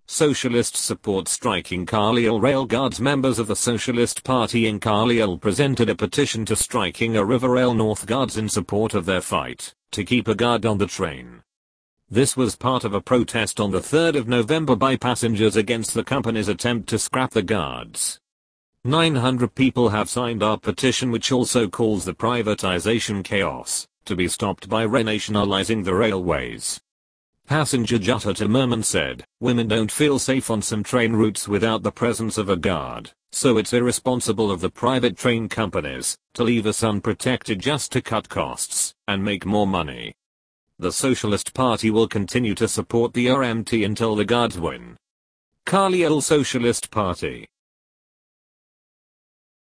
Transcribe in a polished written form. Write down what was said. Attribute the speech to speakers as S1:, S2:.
S1: Socialists support striking Carlisle rail guards. Members of the Socialist Party in Carlisle presented a petition to striking a Riverrail North guards in support of their fight to keep a guard on the train. This was part of a protest on the 3rd of November by passengers against the company's attempt to scrap the guards. 900 people have signed our petition, which also calls the privatization chaos to be stopped by renationalizing the railways. Passenger Jutta Timmerman said, "Women don't feel safe on some train routes without the presence of a guard, so it's irresponsible of the private train companies to leave us unprotected just to cut costs and make more money." The Socialist Party will continue to support the RMT until the guards win. Carlisle Socialist Party.